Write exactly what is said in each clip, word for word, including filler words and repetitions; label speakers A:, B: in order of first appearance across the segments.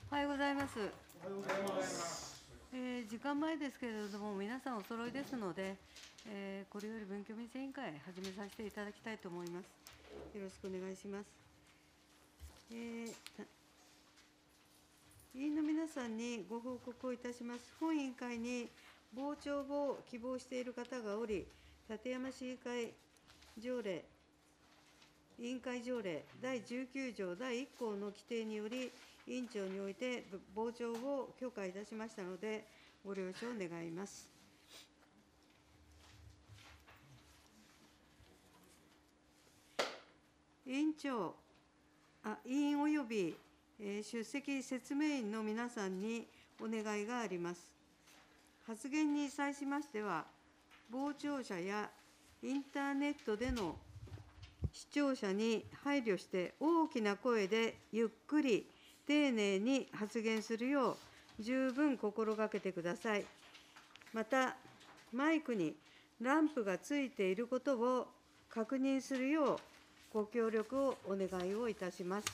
A: おはようございます。おはようございます。えー、時間前ですけれども、皆さんお揃いですので、えー、これより文教民生委員会始めさせていただきたいと思います。よろしくお願いします。えー、委員の皆さんにご報告をいたします。本委員会に傍聴を希望している方がおり、館山市議会条例、委員会条例だいじゅうきゅう条だいいっ項の規定により、委員長において傍聴を許可いたしましたので、ご了承願います。委員長、あ委員および、えー、出席説明員の皆さんにお願いがあります。発言に際しましては、傍聴者やインターネットでの視聴者に配慮して大きな声でゆっくり丁寧に発言するよう十分心がけてください。また、マイクにランプがついていることを確認するようご協力をお願いをいたします。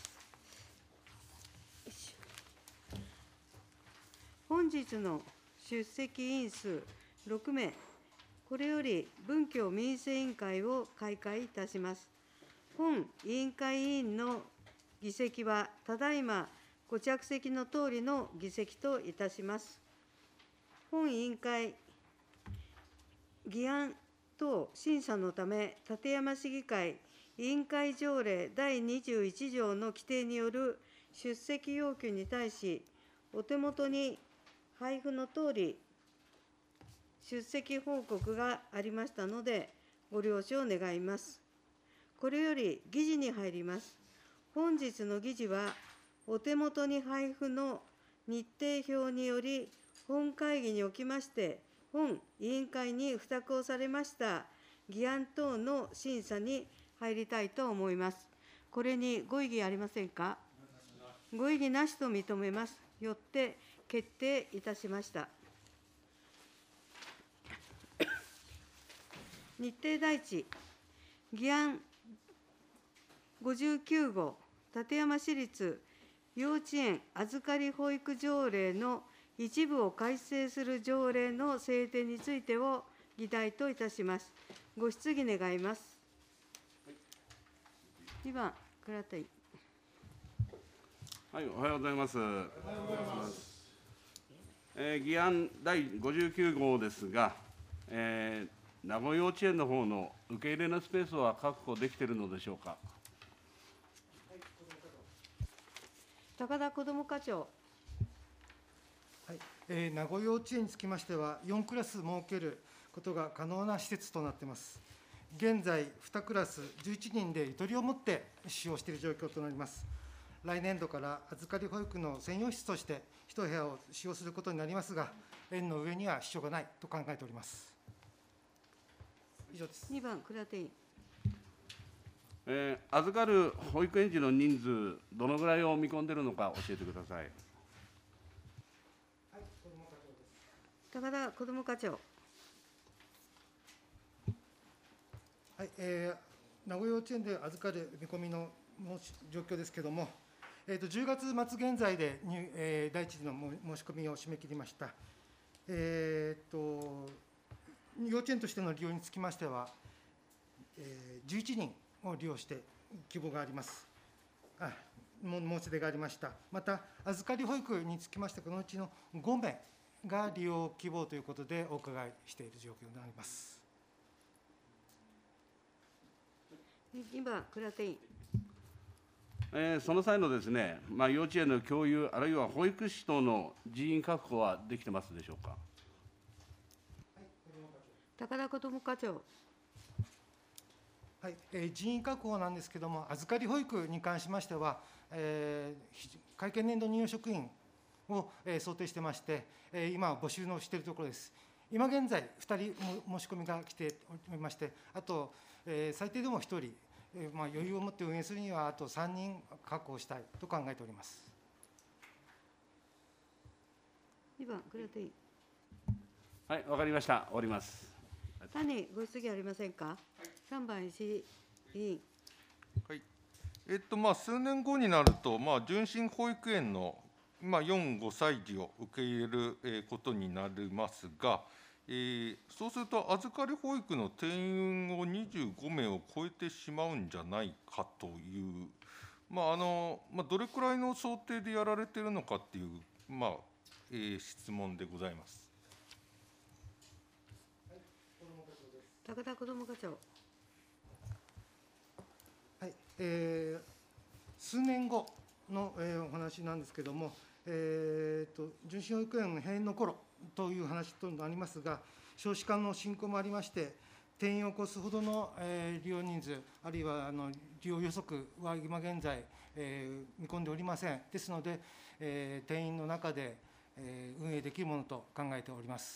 A: 本日の出席委員数ろくめい、これより文教民生委員会を開会いたします。本委員会委員の議席は、ただいまご着席のとおりの議席といたします。本委員会、議案等審査のため、館山市議会委員会条例だいにじゅういち条の規定による出席要求に対し、お手元に配布のとおり、出席報告がありましたので、ご了承願います。これより議事に入ります。本日の議事は、お手元に配布の日程表により、本会議におきまして、本委員会に付託をされました議案等の審査に入りたいと思います。これにご異議ありませんか。ご異議なしと認めます。よって決定いたしました。日程第一、議案ごじゅうきゅう号、館山市立幼稚園預かり保育条例の一部を改正する条例の制定についてを議題といたします。ご質疑願います。にばん、倉田委員。
B: はい、おはようございます。えー、議案だいごじゅうきゅう号ですが、えー、名護幼稚園の方の受け入れのスペースは確保できているのでしょうか。
A: 高田こども課長。
C: はいえー、名護幼稚園につきましては、よんクラス設けることが可能な施設となっています。現在、にクラスじゅういちにんでゆとりを持って使用している状況となります。来年度から預かり保育の専用室としていち部屋を使用することになりますが、園の上には支障がないと考えております。以上です。
A: にばん、倉田委員。
B: えー、預かる保育園児の人数、どのぐらいを見込んでいるのか教えてください。
C: はい、子ども課長です。
A: 高田こども課長。
C: はい、えー、名護幼稚園で預かる見込みの状況ですけれども、えー、とじゅうがつ末現在でに、えー、第一次の申し込みを締め切りました。えー、と幼稚園としての利用につきましては、えー、じゅういちにんを利用して希望があります。あ申し出がありました。また、預かり保育につきまして、このうちのごめいが利用希望ということでお伺いしている状況になります。
A: にばん、倉田委員。
B: えー、その際のですね、まあ、幼稚園の教諭、あるいは保育士等の人員確保はできてますでしょうか。はい、
A: 高田こども課長。
C: はいえー、人員確保なんですけれども、預かり保育に関しましては、えー、会計年度任用職員を、えー、想定してまして、えー、今、募集のしているところです。今現在、ふたり申し込みが来ておりまして、あと、えー、最低でもひとり、えーまあ、余裕を持って運営するには、あとさんにん確保したいと考えております。
A: にばん、倉田委員。
B: はい、わかりました。終わります。
A: 他にご質疑ありませんか。はい、さんばん、石井委員。
D: はいえっとまあ、数年後になると、まあ、純真保育園のまあ、よん、ごさい児を受け入れるえーことになりますが、えーそうすると、預かり保育の定員をにじゅうごめいを超えてしまうんじゃないかという、まああのまあ、どれくらいの想定でやられているのかっていう、まあえー質問でございます。
A: 高田こども課長。
C: はい、えー数年後の、えーお話なんですけれども、えーと、純真保育園の閉園の頃という話となりますが、少子化の進行もありまして、定員を超すほどの、えー利用人数、あるいはあの利用予測は今現在、えー見込んでおりません。ですので、えー定員の中で、えー運営できるものと考えております。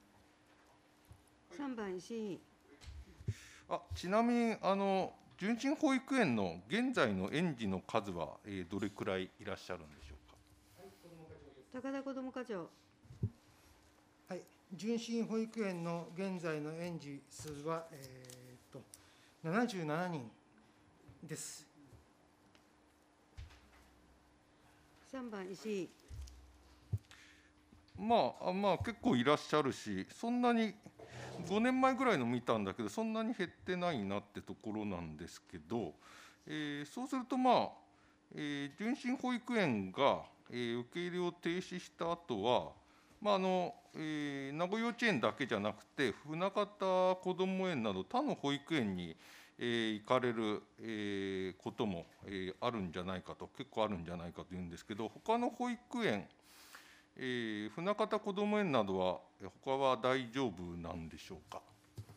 A: さんばん石井委員。
D: あちなみにあの、純真保育園の現在の園児の数は、えーどれくらいいらっしゃるんでしょうか。
A: 高田こども課長。
C: はい、純真保育園の現在の園児数は、えーとななじゅうななにんです。
A: さんばん石井。
D: まあ、あまあ、結構いらっしゃるし、そんなにごねんまえぐらいの見たんだけど、そんなに減ってないなってところなんですけど、えーそうすると、まあえー純真保育園が、えー受け入れを停止した後は、まああのえー名護幼稚園だけじゃなくて、船方こども園など、他の保育園に、えー行かれる、えーことも、えーあるんじゃないかと、結構あるんじゃないかというんですけど、他の保育園、えー、船方こども園などは、他は大丈夫なんでしょうか。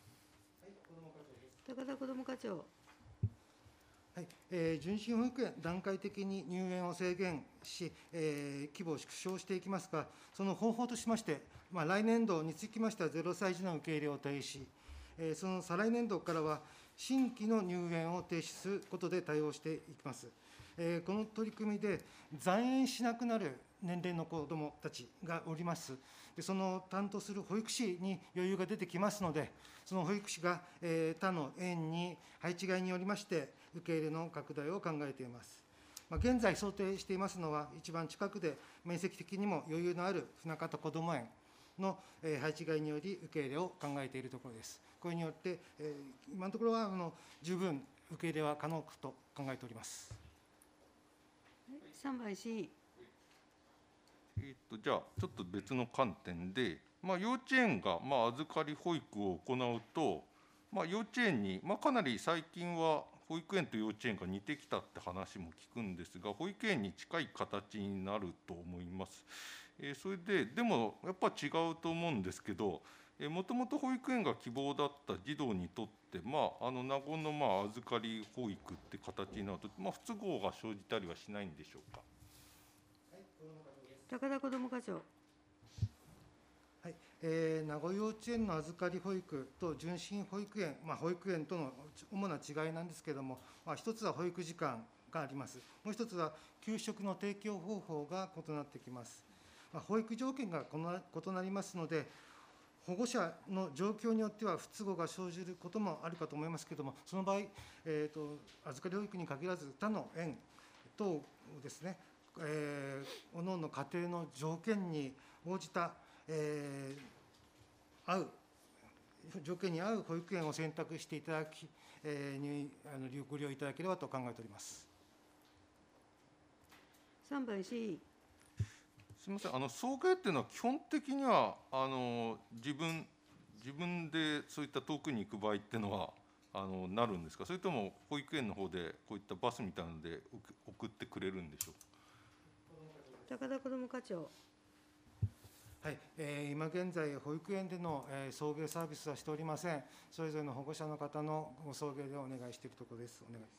A: 高田こども課長。
C: はい、えー純真保育園、段階的に入園を制限し、えー規模を縮小していきますが、その方法としまして、まあ、来年度につきましては、ゼロさい児の受け入れを停止、えーその再来年度からは、新規の入園を停止することで対応していきます。えーこの取り組みで、在園しなくなる年齢の子どもたちがおります。でその担当する保育士に余裕が出てきますので、その保育士が、えー他の園に配置換えによりまして、受け入れの拡大を考えています。まあ、現在想定していますのは、一番近くで面積的にも余裕のある船方こども園の、えー配置換えにより受け入れを考えているところです。これによって、えー今のところはあの十分受け入れは可能と考えております。
A: さんばん石井委員。
D: えー、とじゃあ、ちょっと別の観点で、まあ、幼稚園が、まあ、預かり保育を行うと、まあ、幼稚園に、まあ、かなり最近は保育園と幼稚園が似てきたって話も聞くんですが、保育園に近い形になると思います。えーそれで、でもやっぱ違うと思うんですけど、もともと保育園が希望だった児童にとって、まあ、あの名護のまあ預かり保育って形になると、まあ、不都合が生じたりはしないんでしょうか。
A: 高田こども課長。
C: はい、えー名護幼稚園の預かり保育と純真保育園、まあ、保育園との主な違いなんですけれども、まあ、一つは保育時間があります。もう一つは給食の提供方法が異なってきます。まあ、保育条件が異なりますので、保護者の状況によっては不都合が生じることもあるかと思いますけれども、その場合、えーと、預かり保育に限らず、他の園等ですね、えー、各々家庭の条件に応じた、えー、合う、条件に合う保育園を選択していただき、えー、にあのご利用いただければと考えております。
A: さんばん石井委員。
D: すみません、あの送迎っていうのは、基本的にはあの自分自分でそういった遠くに行く場合っていうのはあのなるんですか、それとも保育園の方でこういったバスみたいなので送ってくれるんでしょうか。
A: 高田こども課長。
C: はい、えー今現在、保育園での、えー送迎サービスはしておりません。それぞれの保護者の方のご送迎でお願いしているところです。お願いします。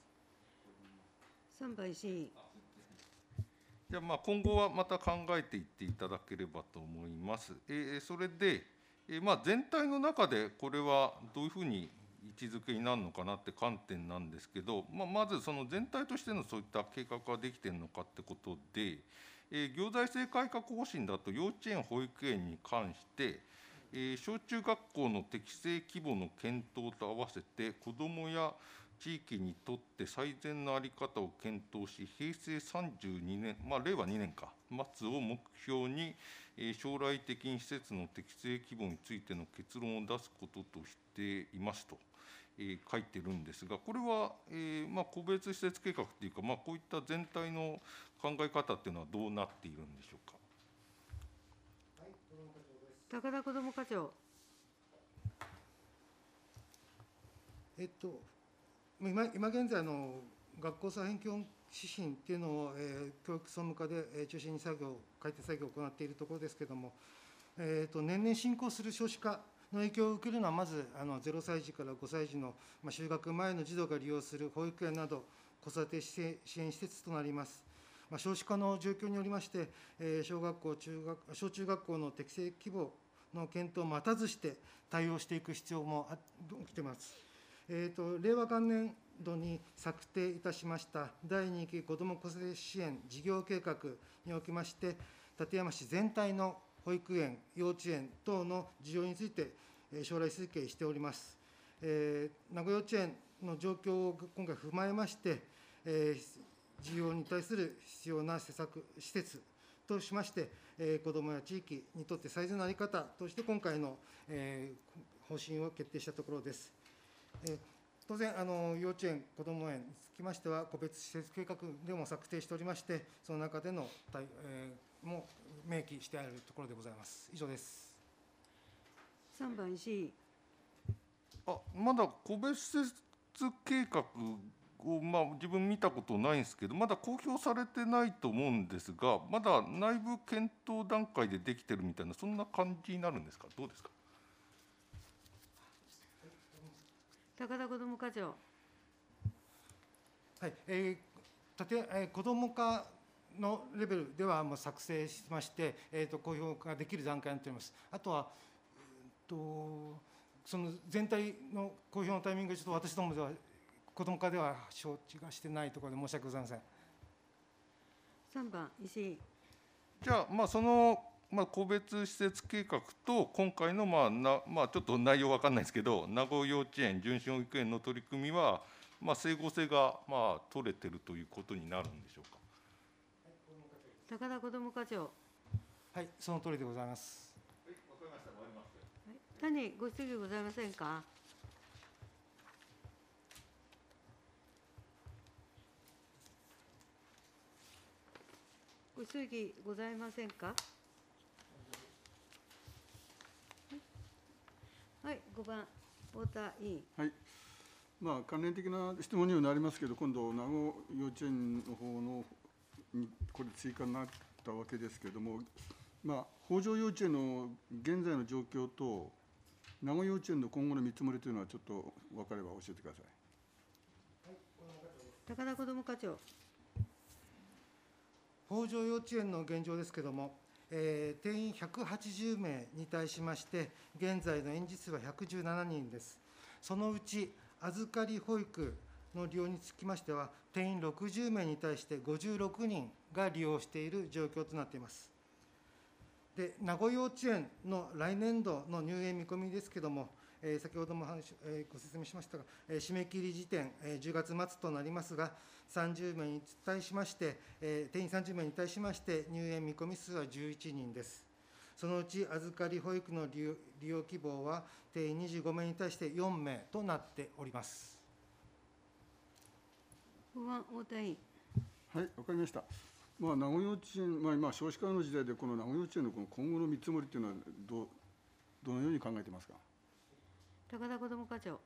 A: さんばん石井委員。
D: じゃあ、まあ今後はまた考えていっていただければと思います。えーそれで、えーまあ、全体の中でこれはどういうふうに位置づけになるのかなって観点なんですけど、まあ、まずその全体としてのそういった計画ができているのかってことで、えー行財政改革方針だと幼稚園、保育園に関して、えー小中学校の適正規模の検討と合わせて、子どもや地域にとって最善の在り方を検討し、平成さんじゅうにねん、まあ、令和にねんか、末を目標に、えー、将来的に施設の適正規模についての結論を出すこととしていますと、えー、書いてるんですが、これは、えーまあ、個別施設計画というか、まあ、こういった全体の考え方っていうのはどうなっているんでしょうか。
A: 高田こども課長。
C: えっと、今今現在の学校再編教指針っていうのを、えー、教育総務課で、えー、中心に作業、改定作業を行っているところですけれども、えー、と年々進行する少子化の影響を受けるのは、まずあのゼロさい児からごさい児の、まあ、就学前の児童が利用する保育園など、子育て支援施設となります。まあ、少子化の状況によりまして、えー、小学校中学、小中学校の適正規模の検討を待たずして対応していく必要も起きています。えーと、令和元年度に策定いたしましただいにき子ども子育て支援事業計画におきまして、館山市全体の保育園、幼稚園等の需要について、将来推計しております。えー、名護幼稚園の状況を今回踏まえまして、えー、需要に対する必要な施策、施設としまして、えー、子どもや地域にとって最善の在り方として、今回の、えー、方針を決定したところです。えー、当然あの、幼稚園、こども園につきましては、個別施設計画でも策定しておりまして、その中での、えー、も明記してあるところでございます。以上です。
A: さんばん石井。
D: あまだ個別施設計画を、まあ、自分見たことないんですけど、まだ公表されてないと思うんですが、まだ内部検討段階でできてるみたいな、そんな感じになるんですか、どうですか。
A: 高田こども課長。
C: はい、えー、立てえー、子ども課のレベルではもう作成しまして、えー、と公表ができる段階になっております。あとは、えー、とその全体の公表のタイミングがちょっと私どもでは、子ども課では承知がしてないところで申し訳ございません。
A: さんばん石井。
D: じゃあ、まあ、その、まあ、個別施設計画と、今回の、まあなまあ、ちょっと内容分かんないですけど、名護幼稚園、純真保育園の取り組みは、まあ、整合性が、まあ、取れてるということになるんでしょうか。
A: 高田こども課長。
C: はい、その通りでございます。
D: はい、わかりました。終わります。
A: はい、他にご質疑ございませんか。ご質疑ございませんか。はい、ごばん太田委員。
E: はい。まあ、関連的な質問にはなりますけど、今度、名護幼稚園の方のにこれ追加になったわけですけれども、まあ、北条幼稚園の現在の状況と、名護幼稚園の今後の見積もりというのは、ちょっと分かれば教えてください。
A: 高田こども課長。
C: 北条幼稚園の現状ですけれども、えー、定員ひゃくはちじゅうめいに対しまして、現在の園児数はひゃくじゅうななにんです。そのうち、預かり保育の利用につきましては、定員ろくじゅうめいに対してごじゅうろくにんが利用している状況となっています。で、名護幼稚園の来年度の入園見込みですけれども、えー、先ほども話、えー、ご説明しましたが、えー、締め切り時点、えー、じゅうがつ末となりますが、さんじゅうめいに対しまして、えー、定員さんじゅうめいに対しまして、入園見込み数はじゅういちにんです。そのうち預かり保育の利用、利用希望は、定員にじゅうごめいに対してよんめいとなっております。
A: ごばん太田委員。
E: はい、わかりました。まあ、名護幼稚園、まあ、今、少子化の時代で、この名護幼稚園のこの今後の見積もりというのはどう、どのように考えていますか。
A: 高田こども課長。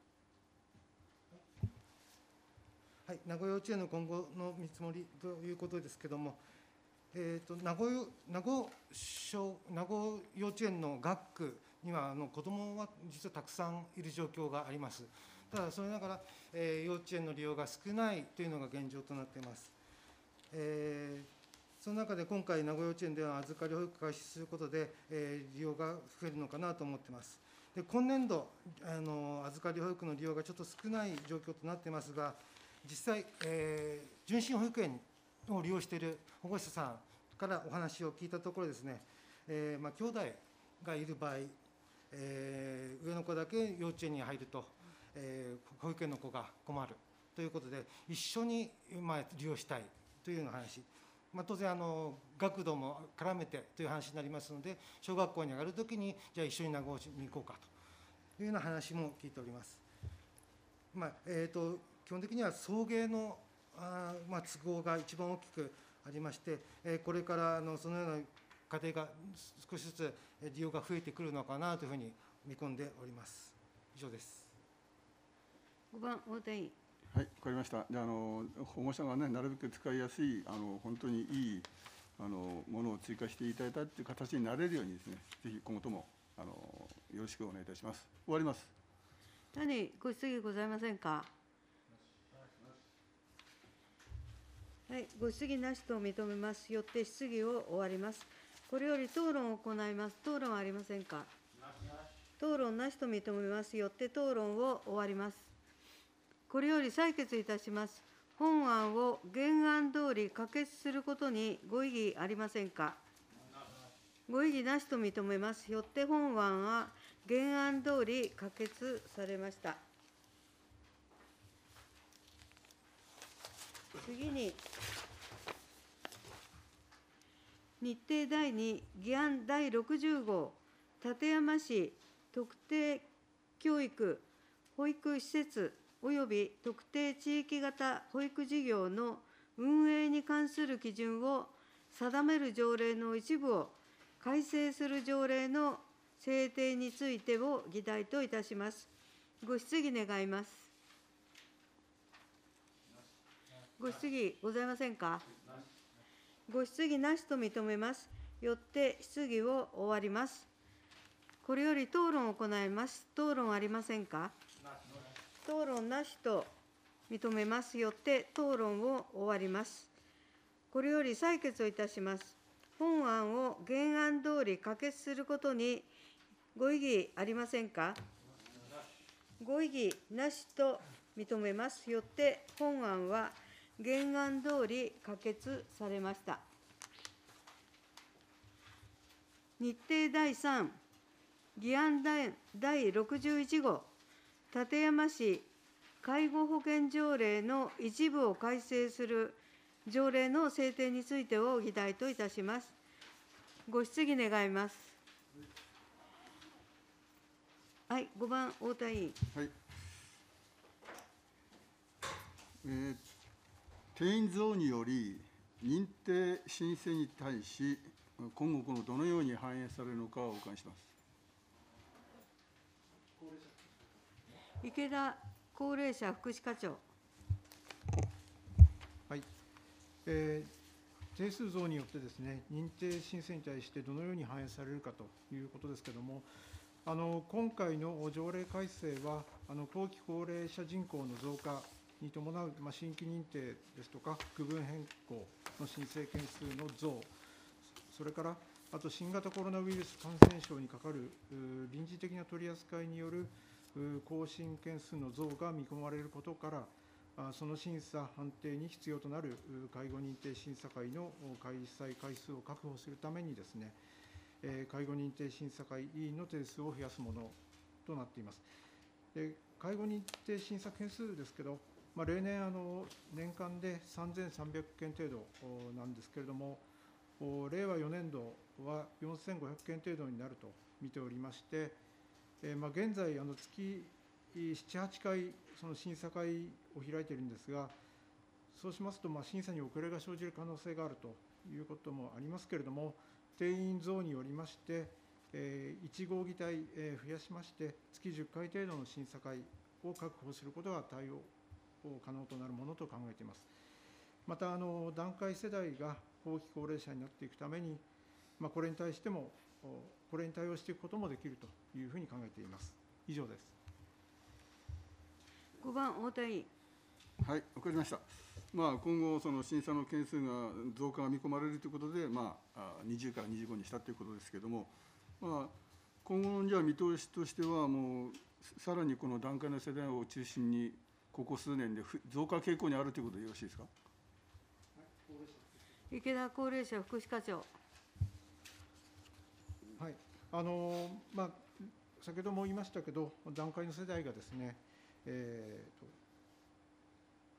C: はい、名護幼稚園の今後の見積もりということですけれども、えーと、名護名護小名護幼稚園の学区にはあの子どもは実はたくさんいる状況があります。ただ、それながら、えー、幼稚園の利用が少ないというのが現状となっています。えーその中で今回、名護幼稚園では預かり保育を開始することで、えー、利用が増えるのかなと思っています。で、今年度あの、預かり保育の利用がちょっと少ない状況となっていますが、実際、えー、純真保育園を利用している保護者さんからお話を聞いたところですね、えーまあ、兄弟がいる場合、えー、上の子だけ幼稚園に入ると、えー、保育園の子が困るということで、一緒に、まあ、利用したいというような話、まあ、当然あの、学童も絡めてという話になりますので、小学校に上がるときに、じゃあ一緒に名護市に行こうかというような話も聞いております。まあえー、と基本的には送迎のあ、まあ、都合が一番大きくありまして、えー、これからあのそのような家庭が少しずつ利用が増えてくるのかなというふうに見込んでおります。以上です。
A: ごばん、太田委員。
E: はい、わかりました。で、あの保護者がね、なるべく使いやすい、あの本当にいいあのものを追加していただいたという形になれるようにですね、ぜひ今後ともあのよろしくお願いいたします。終わります。
A: 他にご質疑ございませんか。はい、ご質疑なしと認めます。よって質疑を終わります。これより討論を行います。討論はありませんか。討論なしと認めます。よって討論を終わります。これより採決いたします。本案を原案通り可決することにご異議ありませんか。ご異議なしと認めます。よって本案は原案通り可決されました。次に、日程だいに議案だいろくじゅう号、館山市特定教育保育施設および特定地域型保育事業の運営に関する基準を定める条例の一部を改正する条例の制定についてを議題といたします。ご質疑願います。ご質疑ございませんか。ご質疑なしと認めます。よって質疑を終わります。これより討論を行います。討論ありませんか。討論なしと認めます。よって討論を終わります。これより採決をいたします。本案を原案通り可決することにご異議ありませんか。ご異議なしと認めます。よって本案は原案通り可決されました。日程だいさん、議案だいろくじゅういち号、館山市介護保険条例の一部を改正する条例の制定についてを議題といたします。ご質疑願います。はい、ごばん、太田委員。
E: はい。えー、定員増により、認定申請に対し、今後、このどのように反映されるのかをお伺いします。
A: 池田高齢者福祉課長。
C: はい、えー、定数増によってですね、認定申請に対してどのように反映されるかということですけれども、あの今回の条例改正は、あの後期高齢者人口の増加に伴う、まあ、新規認定ですとか、区分変更の申請件数の増、それからあと新型コロナウイルス感染症にかかる臨時的な取り扱いによる更新件数の増が見込まれることから、その審査・判定に必要となる介護認定審査会の開催回数を確保するためにですね、介護認定審査会委員の定数を増やすものとなっています。で介護認定審査件数ですけど、まあ、例年あの、年間でさんぜんさんびゃくけん程度なんですけれども、令和よねん度はよんせんごひゃくけん程度になると見ておりまして、えーまあ、現在、あの月なな、はちかい、その審査会を開いているんですが、そうしますと、まあ、審査に遅れが生じる可能性があるということもありますけれども、定員増によりまして、えー、いち号議体、えー、増やしまして、月じゅっかい程度の審査会を確保することが対応可能となるものと考えています。また、あの団塊世代が後期高齢者になっていくために、まあ、これに対しても、これに対応していくこともできるというふうに考えています。以上です。
A: ごばん、太田委員。
E: はい、わかりました。まあ、今後、その審査の件数が増加が見込まれるということで、まあ、にじゅうからにじゅうごにしたということですけれども、まあ、今後のじゃあ見通しとしては、もうさらにこの団塊の世代を中心に、ここ数年で増加傾向にあるということでよろしいですか。
A: 池田高齢者福祉課長。
C: はい、あのまあ、先ほども言いましたけど、団塊の世代がですね、えーと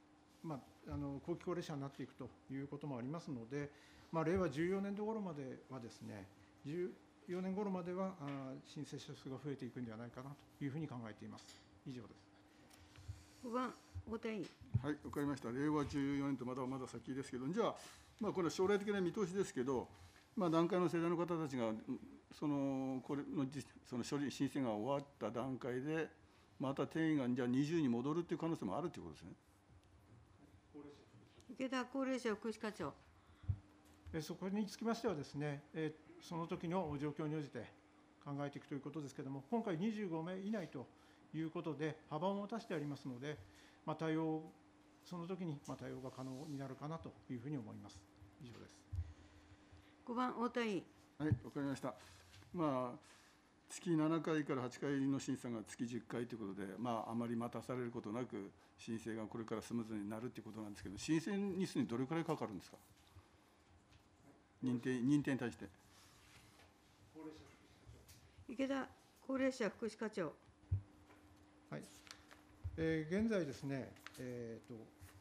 C: まあ、あの後期高齢者になっていくということもありますので、まあ、令和じゅうよねん度頃まではですね、じゅうよねん頃まではあ申請者数が増えていくんではないかなというふうに考えています。以上です。
A: ごばん、太田委員。
E: はい、わかりました。令和じゅうよねんとまだまだ先ですけど、じゃあ、まあ、これは将来的な見通しですけど、まあ、段階の世代の方たちが、そのこれのその処理、申請が終わった段階で、また定員がじゃあにじゅうに戻るという可能性もあるということですね。
A: 池田高齢者福祉課長。
C: そこにつきましてはですね、その時の状況に応じて考えていくということですけれども、今回にじゅうごめい以内ということで、幅を持たせてありますので、まあ、対応、その時にまあ対応が可能になるかなというふうに思います。以上です。
A: ごばん、太田委員。
E: はい、わかりました。まあ、月ななかいからはちかいの審査が月じゅっかいということで、まあ、あまり待たされることなく、申請がこれからスムーズになるということなんですけど、申請日数にどれくらいかかるんですか、認定認定に対して。
A: 池田高齢者福祉課長。
C: はい、えー、現在ですね、えーと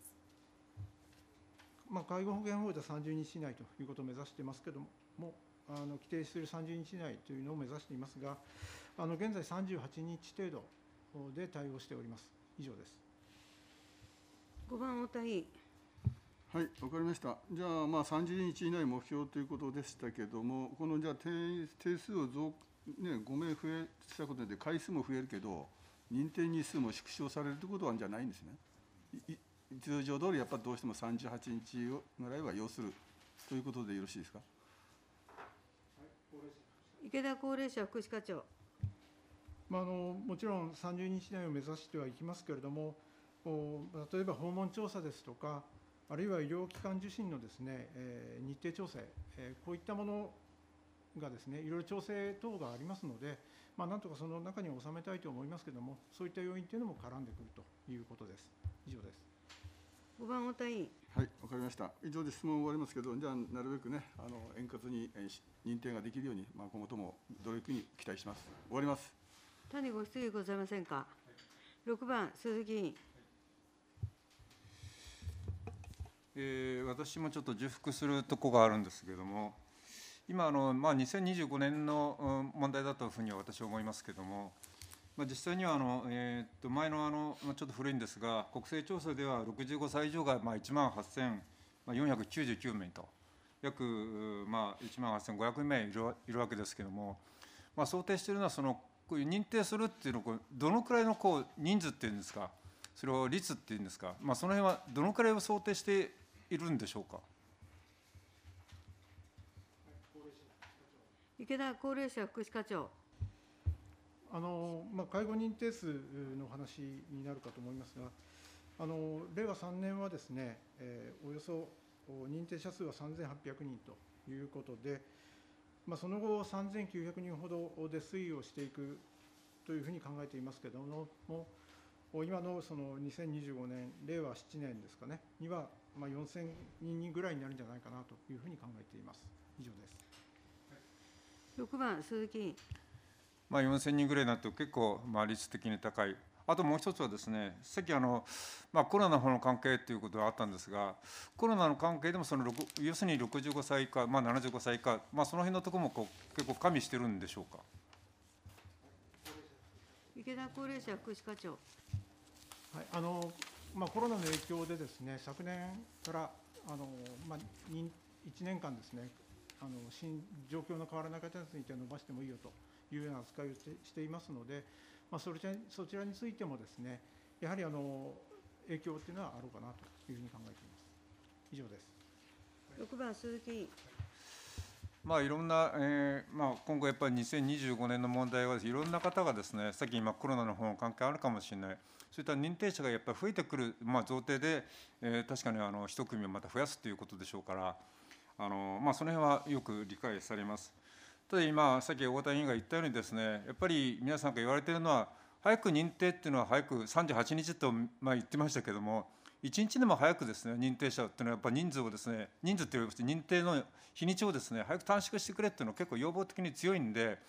C: まあ、介護保険法ではさんじゅうにち以内ということを目指していますけれども、あの規定するさんじゅうにち以内というのを目指していますが、あの現在さんじゅうはちにち程度で対応しております。以上です。
A: ごばん、太田委員。
E: はい、わかりました。じゃあ、まあ、さんじゅうにち以内目標ということでしたけれども、このじゃあ定、定数を増、ね、ごめい増えしたことで、回数も増えるけど、認定日数も縮小されるということはじゃないんですね。い通常通り、やっぱりどうしてもさんじゅうはちにちぐらいは要するということでよろしいですか。
A: 池田高齢者福祉課長。
C: まあ、あのもちろんさんじゅうにち以内を目指してはいきますけれども、例えば訪問調査ですとか、あるいは医療機関受診のですね、えー、日程調整、えー、こういったものがですね、いろいろ調整等がありますので、まあ、なんとかその中に収めたいと思いますけれども、そういった要因というのも絡んでくるということです。以上です。
A: ごばん、太田委員。
E: はい、わかりました。以上で質問終わりますけど、じゃあ、なるべくね、あの円滑に認定ができるように、まあ、今後とも努力に期待します。終わります。
A: 他にご質疑ございませんか。ろくばん、鈴木委員。
F: えー、私もちょっと重複するところがあるんですけれども、今あの、まあ、にせんにじゅうごねんの問題だというふうには私は思いますけれども、まあ、実際にはあの、えー、っと前のあの、ちょっと古いんですが、国勢調査ではろくじゅうごさい以上がまあいちまんはっせんよんひゃくきゅうじゅうきゅうめいと、約、まあ、いちまんはっせんごひゃくめいいるいるわけですけれども、まあ、想定しているのはその、こういう認定するっていうのを、どのくらいのこう人数っていうんですか、それを率っていうんですか、まあ、その辺はどのくらいを想定しているんでしょうか。
A: 池田高齢者福祉課長。
C: あのまあ、介護認定数の話になるかと思いますが、あの令和さんねんはですね、えー、およそ認定者数はさんぜんはっぴゃくにんということで、まあ、その後、さんぜんきゅうひゃくにんほどで推移をしていくというふうに考えていますけれども、今のそのにせんにじゅうごねん、令和ななねんですかね、にはまあよんせんにんぐらいになるんじゃないかなというふうに考えています。以上です。
A: ろくばん、鈴木委員。
F: まあ、よんせんにんぐらいになると結構まあ率的に高い。あともう一つはですね、さっきあの、まあ、コロナの方の関係ということがあったんですが、コロナの関係でもその要するにろくじゅうごさい以下、まあ、ななじゅうごさい以下、まあ、その辺のところもこう結構加味してるんでしょうか。
A: 池田高齢者福祉課長。
C: はい、あのまあ、コロナの影響でですね、昨年からあの、まあ、いちねんかんですね、あの新状況の変わらない方について伸ばしてもいいよというような扱いをしていますので、まあ、そちらそちらについてもですね、やはりあの影響というのはあろうかなというふうに考えています。以上です。
A: ろくばん、鈴木委員。
F: まあ、いろんな、えーまあ、今後やっぱりにせんにじゅうごねんの問題は、いろんな方がですね、さっき今コロナの方の関係あるかもしれない、そういった認定者がやっぱり増えてくる、まあ、贈呈で、えー、確かにあの一組をまた増やすということでしょうから、あのまあ、その辺はよく理解されます。ただ今、さっき太田委員が言ったようにですね、やっぱり皆さんが言われているのは、早く認定っていうのは早くさんじゅうはちにちとまあ言ってましたけれども、いちにちでも早くですね、認定者っていうのはやっぱり人数をですね、人数っていう認定の日にちをですね、早く短縮してくれっていうのは結構要望的に強いんで、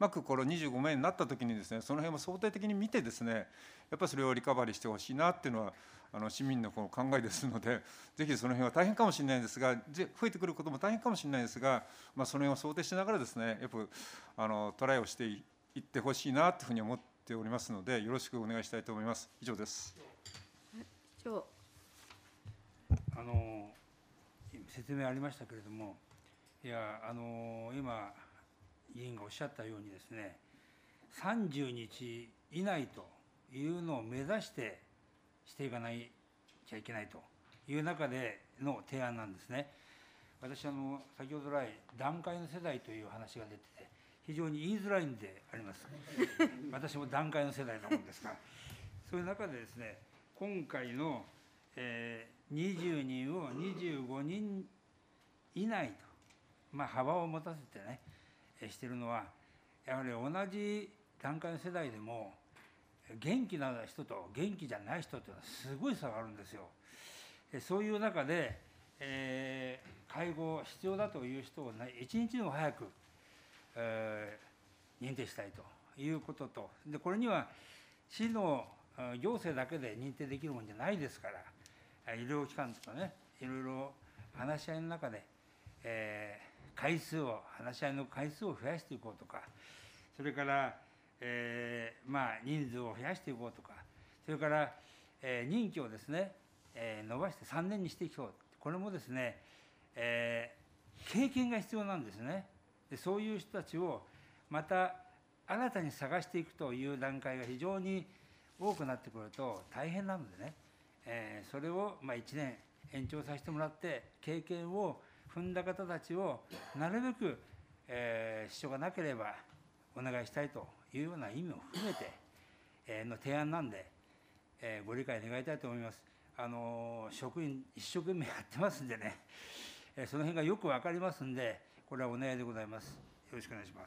F: まくこのにじゅうごめいになったときにですね、その辺も相対的に見てですね、やっぱりそれをリカバリーしてほしいなっていうのは、あの市民のこの考えですので、ぜひその辺は大変かもしれないですが、ぜ増えてくることも大変かもしれないですが、まあ、その辺を想定しながらですね、やっぱあのトライをしていってほしいなというふうに思っておりますので、よろしくお願いしたいと思います。以上です。
A: 市長
G: あの説明ありましたけれども、いやあの今議員がおっしゃったようにですね、さんじゅうにち以内というのを目指してしていかないちゃいけないという中での提案なんですね。私あの先ほど来団塊の世代という話が出てて、非常に言いづらいんであります。私も団塊の世代なもんですから、そういう中でですね、今回の、えー、にじゅうにんをにじゅうごにん以内と、まあ、幅を持たせてね、えー、しているのは、やはり同じ団塊の世代でも元気な人と元気じゃない人というのはすごい差があるんですよ。そういう中で、えー、介護必要だという人を一日でも早く、えー、認定したいということと、でこれには市の行政だけで認定できるもんじゃないですから、医療機関とかね、いろいろ話し合いの中で、えー、回数を話し合いの回数を増やしていこうとか、それからえーまあ、人数を増やしていこうとか、それから、えー、任期をですね、えー、伸ばしてさんねんにしていこう、これもですね、えー、経験が必要なんですね。でそういう人たちをまた新たに探していくという段階が非常に多くなってくると大変なのでね、えー、それをまあいちねん延長させてもらって、経験を踏んだ方たちをなるべく、えー、支障がなければお願いしたいというような意味を含めて、えー、の提案なんで、えー、ご理解願いたいと思います。あのー、職員一生懸命やってますんでね、えー、その辺がよくわかりますんで、これはお願いでございます。よろしくお願いします。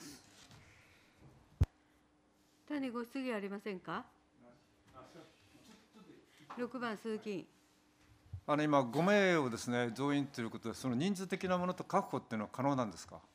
A: 他にご質疑ありませんか。ろくばん鈴木委員。
F: あの今ごめいをですね増員ということで、その人数的なものと確保っていうのは可能なんですか。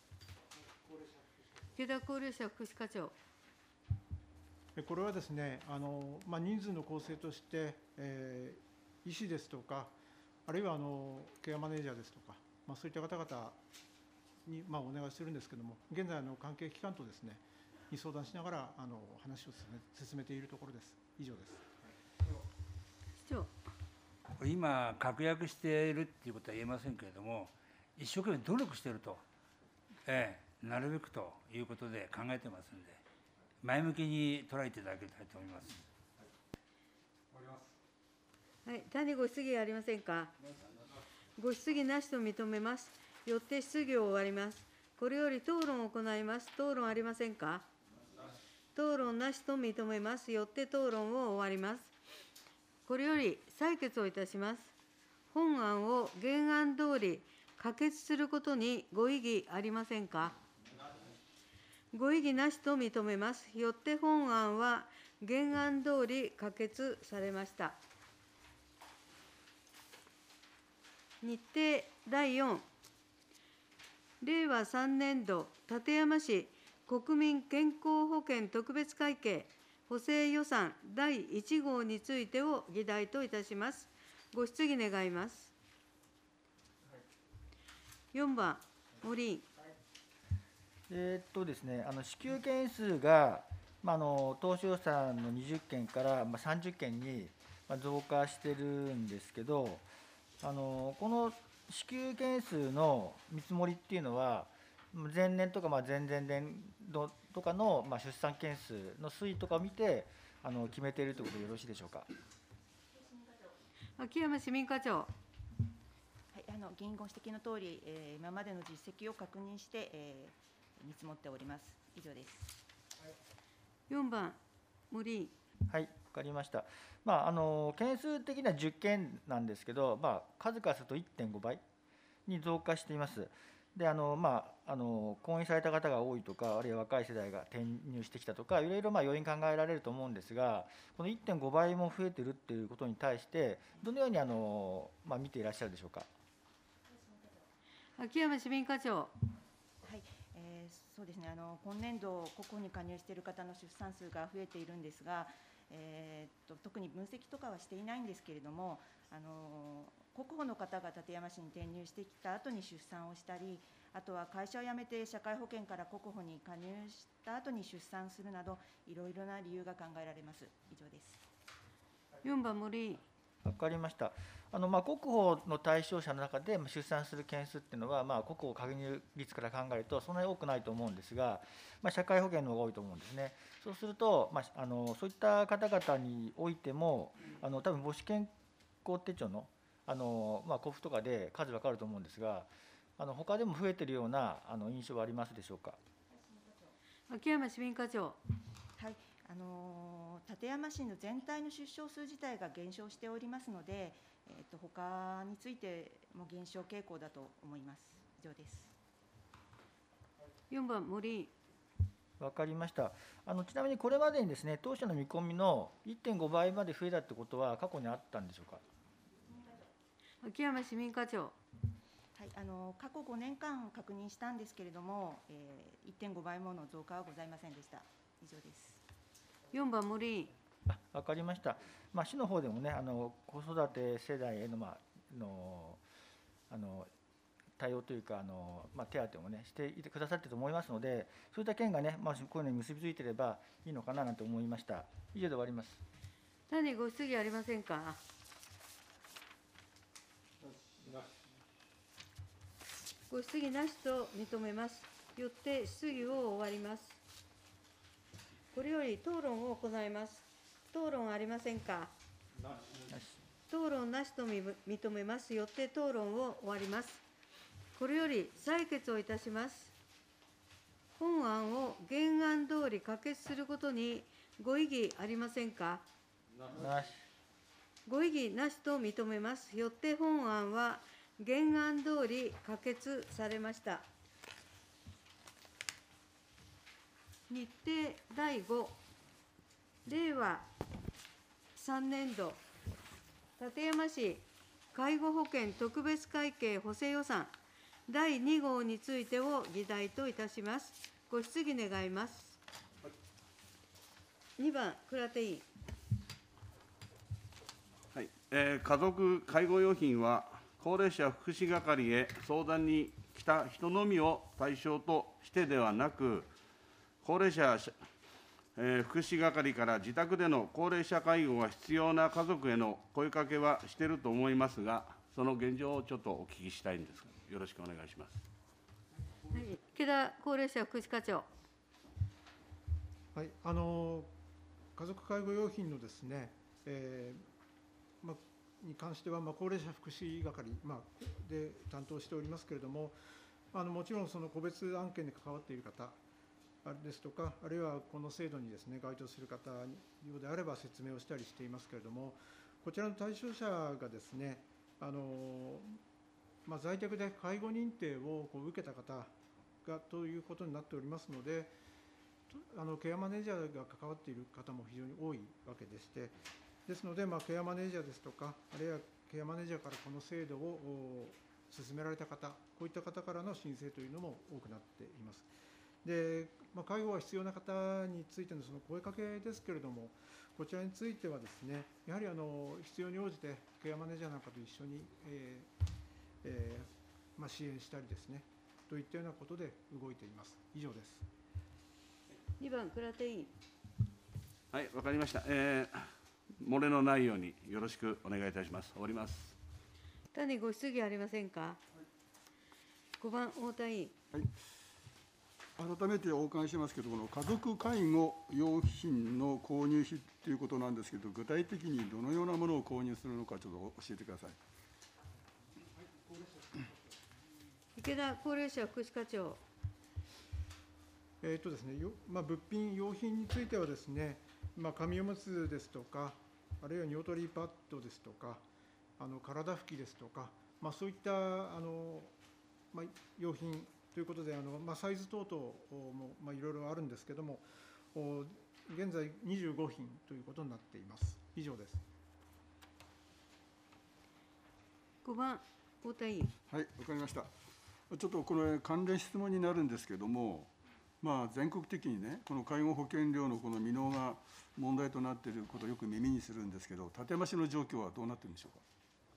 A: 池田高齢者福祉課長。
H: これはですね、あのまあ、人数の構成として、えー、医師ですとか、あるいはあのケアマネージャーですとか、まあ、そういった方々に、まあ、お願いするんですけれども、現在の関係機関とですね、に相談しながらあの話を進め進めているところです。以上です。
A: 市長。
G: 今、確約しているということは言えませんけれども、一生懸命努力していると。ええなるべくということで考えてますので、前向きに捉えていただきたいと思います。
A: はい、他にご質疑ありませんか。ご質疑なしと認めます。よって質疑を終わります。これより討論を行います。討論ありませんか。討論なしと認めます。よって討論を終わります。これより採決をいたします。本案を原案通り可決することにご異議ありませんか。ご異議なしと認めます。よって本案は原案通り可決されました。日程だいよん、れいわさんねんど館山市国民健康保険特別会計補正予算だいいち号についてを議題といたします。ご質疑願います。よんばん、森委員。
I: えーっとですね、あの支給件数が、まあ、あの当初予算のにじゅっけんから、まあ、さんじゅっけんに増加してるんですけど、あのこの支給件数の見積もりっていうのは、前年とかまあ前々年度とかのまあ出産件数の推移とかを見てあの決めているということでよろしいでしょうか。
A: 秋山市民課長。
J: はい、あの議員ご指摘のとおり、えー、今までの実績を確認して、えー、見積もっております。以上です。
A: よんばん、森委員。
I: はい、わかりました。まあ、あの件数的にはじゅっけんなんですけど、まあ、数からすると いってんごばいに増加しています。であのまあ、あの婚姻された方が多いとか、あるいは若い世代が転入してきたとか、いろいろまあ要因考えられると思うんですが、この いってんごばいも増えているということに対して、どのようにあの、まあ、見ていらっしゃるでしょうか。
A: 秋山市民課長。
J: はい、ええーそうですね、あの今年度、国保に加入している方の出産数が増えているんですが、えー、と特に分析とかはしていないんですけれども、あの国保の方が館山市に転入してきた後に出産をしたり、あとは会社を辞めて社会保険から国保に加入した後に出産するなど、いろいろな理由が考えられます。以上です。
A: よんばん森井。
I: わかりました。あのまあ、国保の対象者の中で出産する件数っていうのは、まあ、国保加入率から考えると、そんなに多くないと思うんですが、まあ、社会保険の方が多いと思うんですね。そうすると、まあ、あのそういった方々においても、あの多分母子健康手帳のあの、まあ、交付とかで数分かると思うんですが、あの他でも増えているようなあの印象はありますでしょうか。
A: 秋山市民課長。
J: はい、あの館山市の全体の出生数自体が減少しておりますので、えー、と他についても減少傾向だと思います。以上です。
A: よんばん森井。
I: わかりました。あのちなみにこれまでにですね、当初の見込みの いってんご 倍まで増えたってことは過去にあったんでしょうか。
A: 秋山市民課長。
J: はい、あの過去ごねんかん確認したんですけれども、えー、いってんご 倍もの増加はございませんでした。以上です。
A: よんばん森井。
I: あ、わかりました。まあ、市の方でもね、あの子育て世代への、まあのあの対応というか、あの、まあ、手当もね、していてくださっていると思いますので、そういった件がね、まあ、こういうのに結びついていればいいのかななんて思いました。以上で終わります。
A: 他にご質疑ありませんか。ご質疑なしと認めます。よって質疑を終わります。これより討論を行います。討論ありませんか。討論なしと認めます。よって討論を終わります。これより採決をいたします。本案を原案通り可決することにご異議ありませんか。
I: なし。
A: ご異議なしと認めます。よって本案は原案通り可決されました。日程だいご、令和さんねん度館山市介護保険特別会計補正予算だいに号についてを議題といたします。ご質疑願います。にばん倉手委員。
B: はい、えー、家族介護用品は高齢者福祉係へ相談に来た人のみを対象としてではなく、高齢者、えー、福祉係から自宅での高齢者介護が必要な家族への声かけはしていると思いますが、その現状をちょっとお聞きしたいんですが、よろしくお願いします。
A: はい、池田高齢者福祉課長。
H: はい、あの家族介護用品のですね、えーま、に関しては、ま、高齢者福祉係、ま、で担当しておりますけれども、あのもちろんその個別案件に関わっている方ですとか、あるいはこの制度にですね該当する方ようであれば説明をしたりしていますけれども、こちらの対象者がですね、あのまあ、在宅で介護認定をこう受けた方がということになっておりますので、あのケアマネージャーが関わっている方も非常に多いわけでして、ですので、まあ、ケアマネージャーですとか、あるいはケアマネージャーからこの制度を進められた方、こういった方からの申請というのも多くなっています。で、まあ、介護が必要な方についてのその声かけですけれども、こちらについてはですね、やはりあの必要に応じてケアマネージャーなんかと一緒に、えーえーまあ、支援したりですね、といったようなことで動いています。以上です。
A: にばん倉手委員。
B: はい、わかりました。えー、漏れのないようによろしくお願いいたします。終わります。
A: 他にご質疑ありませんか。ごばん太田委員。
E: はい、改めてお伺いしますけど、この家族介護用品の購入費ということなんですけど、具体的にどのようなものを購入するのか、ちょっと教えてください。
A: 池田高齢者福祉課長。
H: えーとですねよまあ、物品、用品についてはですね、まあ、紙おむつですとか、あるいは尿取りパッドですとか、あの体拭きですとか、まあ、そういったあの、まあ、用品ということで、あのまあ、サイズ等々も、まあ、いろいろあるんですけれども、現在にじゅうごひんということになっています。以上です。
A: ごばん太田委員。
E: はい、わかりました。 ちょっとこれ、関連質問になるんですけども、まあ、全国的にね、この介護保険料のこの未納が問題となっていることをよく耳にするんですけど、館山市の状況はどうなっているんでしょうか。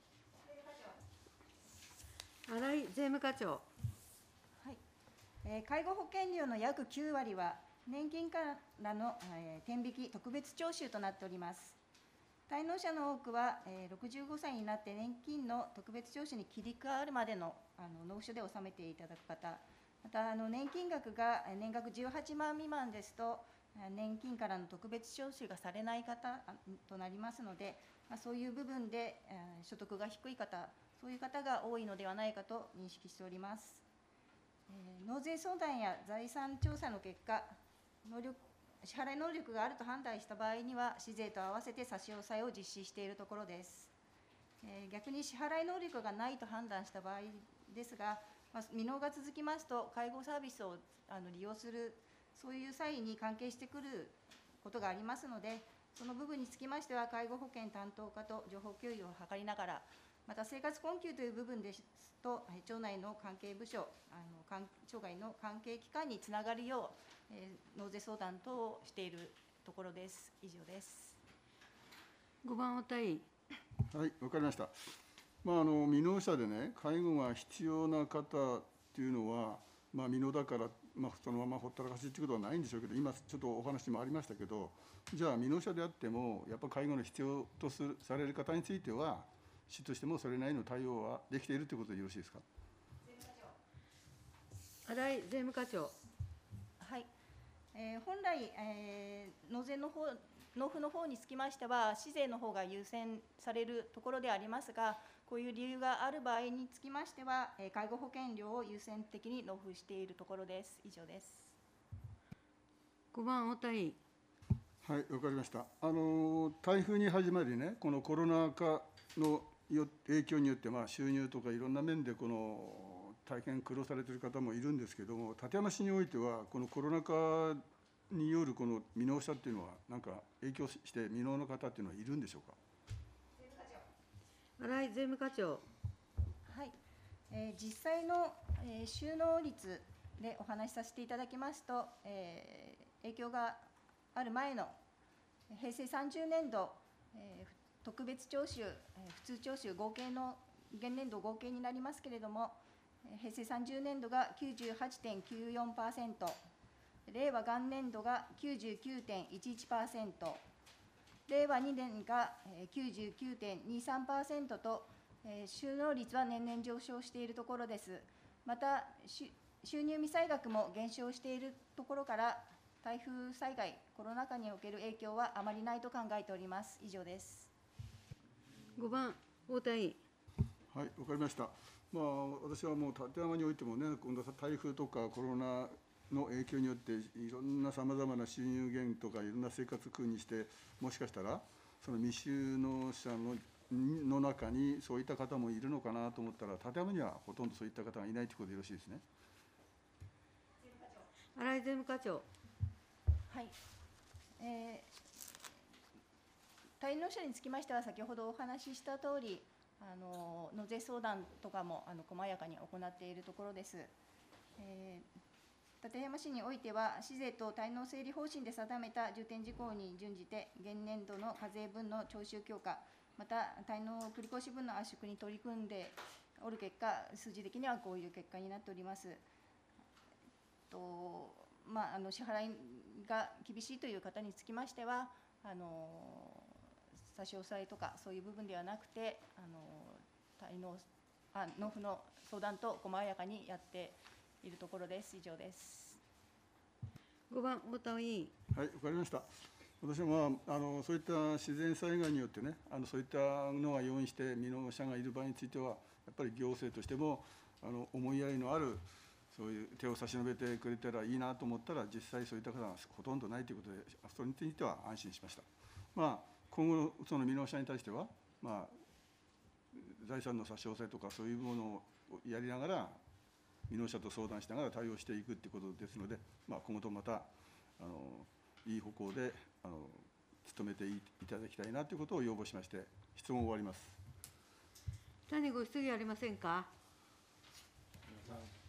A: 新井税務課長。
J: はい、えー介護保険料の約きゅうわりは、年金からの、えー天引き特別徴収となっております。滞納者の多くは、えーろくじゅうごさいになって年金の特別徴収に切り替わるまでのあの納付書で納めていただく方、またあの年金額がえー年額じゅうはちまん未満ですと、えー年金からの特別徴収がされない方あとなりますので、まあ、そういう部分で、えー所得が低い方、そういう方が多いのではないかと認識しております。えー納税相談や財産調査の結果、能力支払い能力があると判断した場合には、市税と合わせて差し押さえを実施しているところです。えー逆に支払い能力がないと判断した場合ですが、まあ、未納が続きますと、介護サービスをあの利用する、そういう際に関係してくることがありますので、その部分につきましては、介護保険担当課と情報共有を図りながら、また生活困窮という部分ですと、えー町内の関係部署、あの関町外の関係機関につながるよう、えー納税相談等をしているところです。以上です。
A: ごばん、太田委員。
E: はい、わかりました。まあ、あの未納者でね、介護が必要な方っていうのは、まあ、未納だから、まあ、そのままほったらかしっていうことはないんでしょうけど、今、ちょっとお話もありましたけど、じゃあ、未納者であっても、やっぱ介護の必要とするされる方については、市としてもそれなりの対応はできているということでよろしいですか。
A: 新井税務課長。
J: はい、えー本来、えー納税の方納付の方につきましては、市税の方が優先されるところでありますが、こういう理由がある場合につきましては、えー介護保険料を優先的に納付しているところです。以上です。
A: ごばん、太田委員。
E: はい、わかりました。あの台風に始まりね、このコロナ禍のよ影響によって、まあ、収入とかいろんな面でこの大変苦労されている方もいるんですけれども、館山市においては、このコロナ禍によるこの未納者っていうのは、なんか影響して未納の方っていうのはいるんでしょうか。
A: 新井税務課長。
J: はい、えー実際の、えー収納率でお話しさせていただきますと、えー影響がある前のへいせいさんじゅうねんど、えー特別徴収、えー普通徴収合計の現年度合計になりますけれども、えーへいせいさんじゅうねんどが きゅうじゅうはちてんきゅうよんパーセント、令和元年度が きゅうじゅうきゅうてんいちいちパーセント、令和にねんがえー きゅうじゅうきゅうてんにさんパーセント と、えー収納率は年々上昇しているところです。また、し収入未済額も減少しているところから、台風災害、コロナ禍における影響はあまりないと考えております。以上です。
A: ごばん、太田委員。
E: はい、わかりました。まあ、私はもう館山においてもね、今度は台風とかコロナの影響によって、いろんなさまざまな収入減とか、いろんな生活苦にして、もしかしたら、その未収納者のの中にそういった方もいるのかなと思ったら、館山にはほとんどそういった方がいないということでよろしいですね。
A: 新井税務課長。
J: はい、えー、滞納者につきましては、先ほどお話ししたとおり、あの納税相談とかもあの細やかに行っているところです。えー、館山市においては、市税と滞納整理方針で定めた重点事項に準じて、現年度の課税分の徴収強化、また滞納繰越分の圧縮に取り組んでおる結果、数字的にはこういう結果になっております。とまあ、あの支払いが厳しいという方につきましては、あの差し押さえとかそういう部分ではなくて、あの滞納あ納付の相談と細やかにやっているところです。以上です。
A: ごばん、太田委員。
E: はい、わかりました。私は、まあ、あのそういった自然災害によってね、あのそういったのが要因して未納者がいる場合については、やっぱり行政としてもあの思いやりのあるそういう手を差し伸べてくれたらいいなと思ったら、実際そういった方がほとんどないということで、それについては安心しました。まあ、今後のその未納者に対しては、まあ、財産の差し押さえとかそういうものをやりながら、未納者と相談しながら対応していくということですので、まあ、今後とまたあのいい方向であの努めていただきたいなということを要望しまして、質問を終わります。
A: 他にご質疑ありませんか。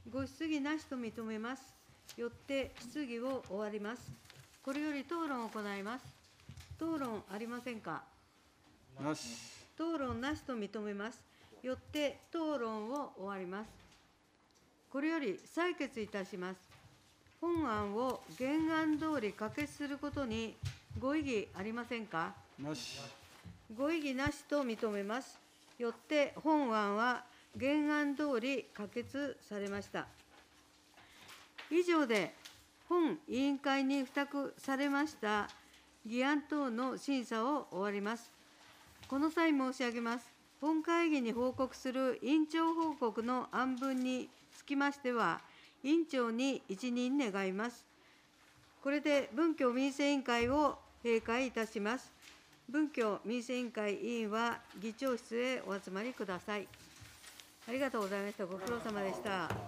A: ご質疑なしと認めます。よって質疑を終わります。これより討論を行います。討論ありませんか。
E: なし。
A: 討論なしと認めます。よって討論を終わります。これより採決いたします。本案を原案通り可決することにご異議ありませんか。
E: なし。
A: ご異議なしと認めます。よって本案は原案通り可決されました。以上で本委員会に付託されました議案等の審査を終わります。この際申し上げます。本会議に報告する委員長報告の案文につきましては、委員長に一任願います。これで文教民生委員会を閉会いたします。文教民生委員会委員は議長室へお集まりください。ありがとうございました。ご苦労様でした。